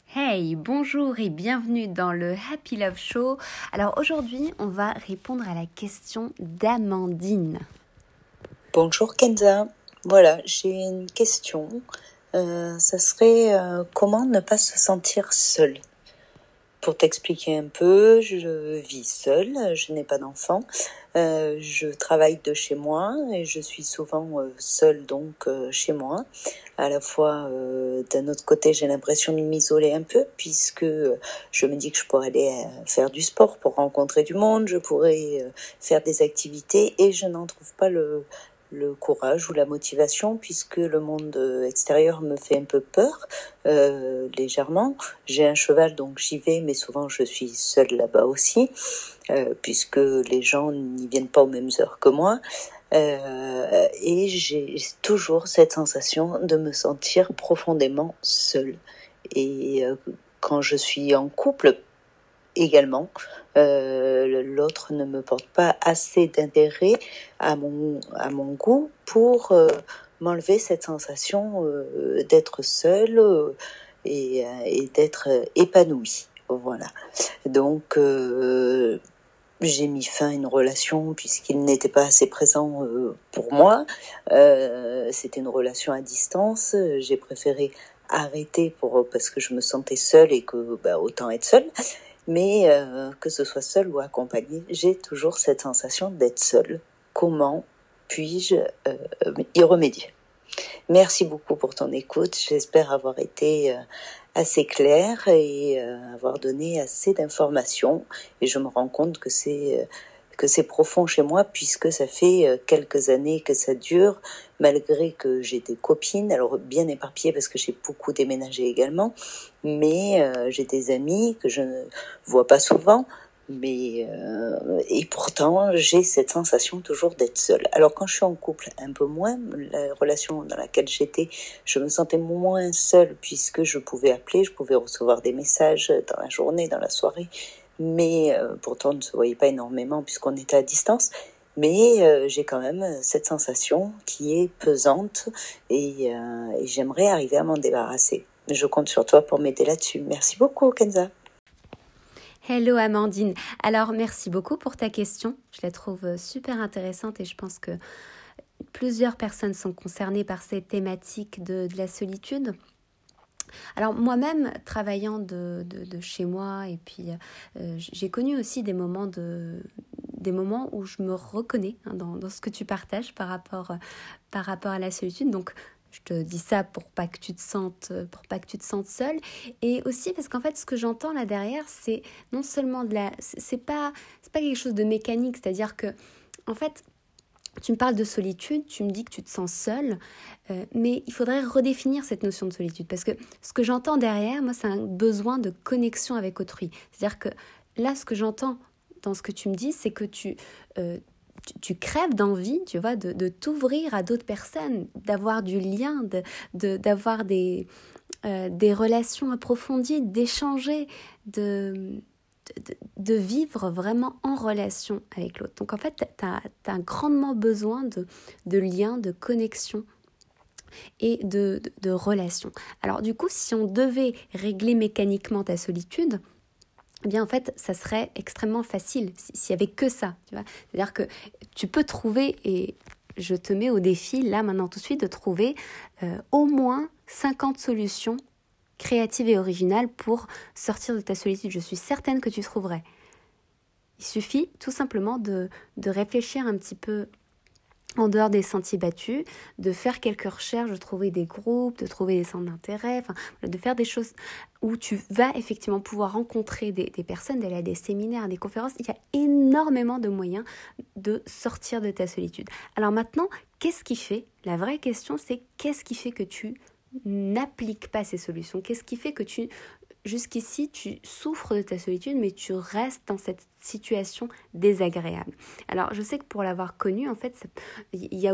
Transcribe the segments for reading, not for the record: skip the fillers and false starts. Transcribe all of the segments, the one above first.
Hey, bonjour et bienvenue dans le Happy Love Show. Alors aujourd'hui, on va répondre à la question d'Amandine. Bonjour Kenza, voilà, j'ai une question. Ça serait comment ne pas se sentir seule? Pour t'expliquer un peu, je vis seule, je n'ai pas d'enfant, je travaille de chez moi et je suis souvent seule donc chez moi. À la fois, d'un autre côté, j'ai l'impression de m'isoler un peu puisque je me dis que je pourrais aller faire du sport pour rencontrer du monde, je pourrais faire des activités et je n'en trouve pas le courage ou la motivation puisque le monde extérieur me fait un peu peur, légèrement. J'ai un cheval donc j'y vais mais souvent je suis seule là-bas aussi puisque les gens n'y viennent pas aux mêmes heures que moi. Et j'ai toujours cette sensation de me sentir profondément seule. Et quand je suis en couple également, l'autre ne me porte pas assez d'intérêt à mon goût pour m'enlever cette sensation d'être seule et d'être épanouie. Voilà. Donc j'ai mis fin à une relation puisqu'il n'était pas assez présent pour moi. C'était une relation à distance. J'ai préféré arrêter parce que je me sentais seule et que autant être seule. Mais que ce soit seule ou accompagnée, j'ai toujours cette sensation d'être seule. Comment puis-je y remédier? Merci beaucoup pour ton écoute. J'espère avoir été assez claire et avoir donné assez d'informations. Et je me rends compte que c'est profond chez moi puisque ça fait quelques années que ça dure, malgré que j'ai des copines, alors bien éparpillées parce que j'ai beaucoup déménagé également, mais j'ai des amis que je ne vois pas souvent, mais et pourtant j'ai cette sensation toujours d'être seule. Alors quand je suis en couple, un peu moins, la relation dans laquelle j'étais, je me sentais moins seule puisque je pouvais appeler, je pouvais recevoir des messages dans la journée, dans la soirée, mais pourtant on ne se voyait pas énormément puisqu'on était à distance. Mais j'ai quand même cette sensation qui est pesante et j'aimerais arriver à m'en débarrasser. Je compte sur toi pour m'aider là-dessus. Merci beaucoup, Kenza. Hello Amandine. Alors merci beaucoup pour ta question. Je la trouve super intéressante et je pense que plusieurs personnes sont concernées par cette thématique de la solitude. Alors moi-même, travaillant de chez moi, et puis j'ai connu aussi des moments où je me reconnais dans ce que tu partages par rapport à la solitude. Donc je te dis ça pour pas que tu te sentes seule, et aussi parce qu'en fait ce que j'entends là derrière, c'est non seulement c'est pas quelque chose de mécanique, c'est-à-dire que en fait tu me parles de solitude, tu me dis que tu te sens seule, mais il faudrait redéfinir cette notion de solitude, parce que ce que j'entends derrière, moi, c'est un besoin de connexion avec autrui. C'est-à-dire que là, ce que j'entends dans ce que tu me dis, c'est que tu crèves d'envie, tu vois, de t'ouvrir à d'autres personnes, d'avoir du lien, d'avoir des relations approfondies, d'échanger, de vivre vraiment en relation avec l'autre. Donc en fait, tu as grandement besoin de liens, de connexion et de relations. Alors du coup, si on devait régler mécaniquement ta solitude, eh bien en fait, ça serait extrêmement facile s'il n'y avait que ça. Tu vois, c'est-à-dire que tu peux trouver, et je te mets au défi là maintenant tout de suite, de trouver au moins 50 solutions créative et originale pour sortir de ta solitude. Je suis certaine que tu trouverais. Il suffit tout simplement de réfléchir un petit peu en dehors des sentiers battus, de faire quelques recherches, de trouver des groupes, de trouver des centres d'intérêt, de faire des choses où tu vas effectivement pouvoir rencontrer des personnes, d'aller à des séminaires, des conférences. Il y a énormément de moyens de sortir de ta solitude. Alors maintenant, qu'est-ce qui fait? La vraie question, c'est qu'est-ce qui fait que tu n'appliques pas ces solutions? Qu'est-ce qui fait que jusqu'ici, tu souffres de ta solitude, mais tu restes dans cette situation désagréable? Alors, je sais que pour l'avoir connu, en fait, il y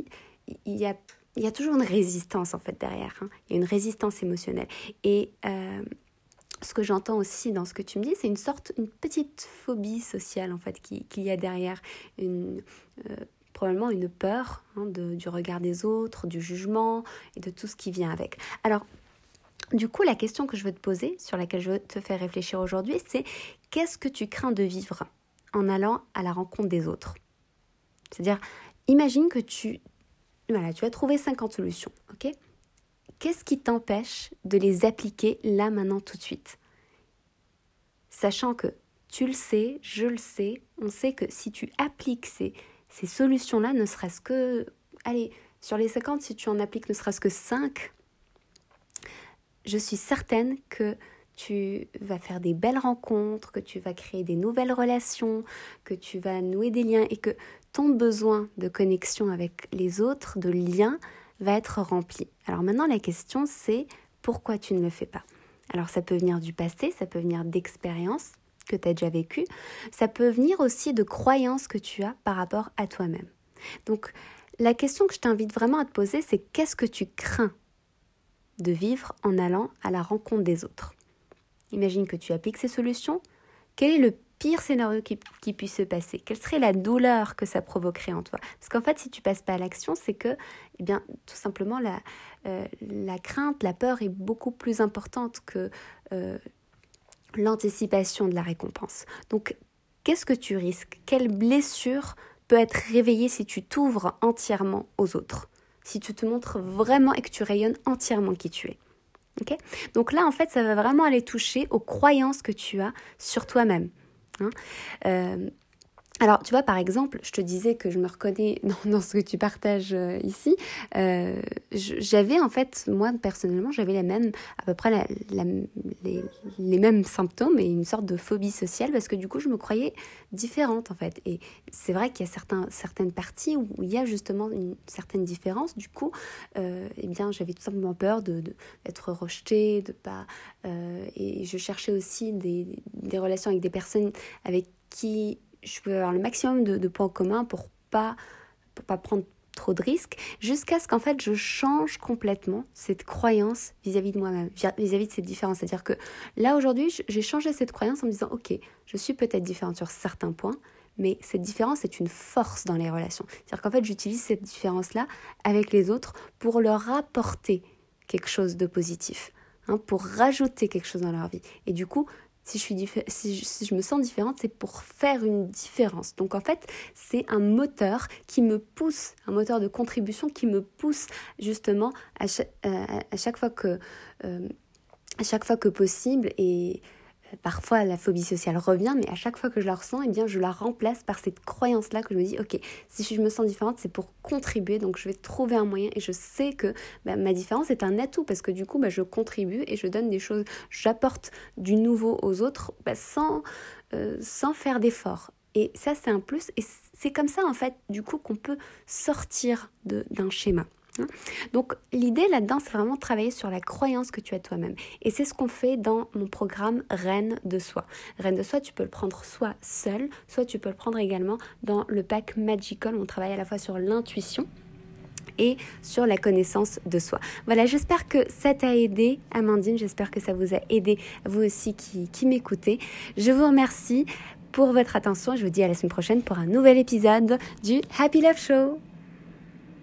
a toujours une résistance, en fait, derrière. Il y a une résistance émotionnelle. Et ce que j'entends aussi dans ce que tu me dis, c'est une petite phobie sociale, en fait, qu'il y a derrière, probablement une peur du regard des autres, du jugement et de tout ce qui vient avec. Alors, Du coup, la question que je veux te poser, sur laquelle je veux te faire réfléchir aujourd'hui, c'est qu'est-ce que tu crains de vivre en allant à la rencontre des autres? C'est-à-dire, imagine que tu as trouvé 50 solutions, ok? Qu'est-ce qui t'empêche de les appliquer là, maintenant, tout de suite? Sachant que tu le sais, je le sais, on sait que si tu appliques ces solutions-là, ne serait-ce que, allez, sur les 50, si tu en appliques ne serait-ce que 5, je suis certaine que tu vas faire des belles rencontres, que tu vas créer des nouvelles relations, que tu vas nouer des liens et que ton besoin de connexion avec les autres, de lien, va être rempli. Alors maintenant, la question, c'est pourquoi tu ne le fais pas? Alors ça peut venir du passé, ça peut venir d'expériences que tu as déjà vécues, ça peut venir aussi de croyances que tu as par rapport à toi-même. Donc la question que je t'invite vraiment à te poser, c'est qu'est-ce que tu crains de vivre en allant à la rencontre des autres? Imagine que tu appliques ces solutions. Quel est le pire scénario qui puisse se passer? Quelle serait la douleur que ça provoquerait en toi? Parce qu'en fait, si tu passes pas à l'action, c'est que, eh bien, tout simplement, la crainte, la peur est beaucoup plus importante que l'anticipation de la récompense. Donc, qu'est-ce que tu risques? Quelle blessure peut être réveillée si tu t'ouvres entièrement aux autres? Si tu te montres vraiment et que tu rayonnes entièrement qui tu es. Okay? Donc là, en fait, ça va vraiment aller toucher aux croyances que tu as sur toi-même. Alors, tu vois, par exemple, je te disais que je me reconnais dans ce que tu partages ici. J'avais, en fait, moi, personnellement, j'avais à peu près les mêmes symptômes et une sorte de phobie sociale parce que du coup, je me croyais différente, en fait. Et c'est vrai qu'il y a certaines parties où il y a justement une certaine différence. Du coup, eh bien, j'avais tout simplement peur d'être rejetée, de pas... et je cherchais aussi des relations avec des personnes avec qui je pouvais avoir le maximum de points communs pour pas prendre trop de risques, jusqu'à ce qu'en fait je change complètement cette croyance vis-à-vis de moi-même, vis-à-vis de cette différence. C'est-à-dire que là aujourd'hui, j'ai changé cette croyance en me disant ok, je suis peut-être différente sur certains points, mais cette différence est une force dans les relations. C'est-à-dire qu'en fait j'utilise cette différence-là avec les autres pour leur apporter quelque chose de positif, pour rajouter quelque chose dans leur vie. Et du coup, si je me sens différente, c'est pour faire une différence. Donc en fait, c'est un moteur qui me pousse, un moteur de contribution qui me pousse justement à chaque fois que possible. Et parfois la phobie sociale revient, mais à chaque fois que je la ressens, eh bien, je la remplace par cette croyance-là que je me dis, ok, si je me sens différente, c'est pour contribuer, donc je vais trouver un moyen et je sais que ma différence est un atout parce que du coup, je contribue et je donne des choses, j'apporte du nouveau aux autres sans faire d'efforts. Et ça, c'est un plus et c'est comme ça, en fait, du coup, qu'on peut sortir d'un schéma. Donc l'idée là-dedans, c'est vraiment travailler sur la croyance que tu as toi-même. Et c'est ce qu'on fait dans mon programme Reine de Soi. Reine de Soi, tu peux le prendre soit seul, soit tu peux le prendre également dans le pack Magical où on travaille à la fois sur l'intuition et sur la connaissance de soi. Voilà, j'espère que ça t'a aidé, Amandine. J'espère que ça vous a aidé, vous aussi qui m'écoutez. Je vous remercie pour votre attention. Je vous dis à la semaine prochaine pour un nouvel épisode du Happy Love Show.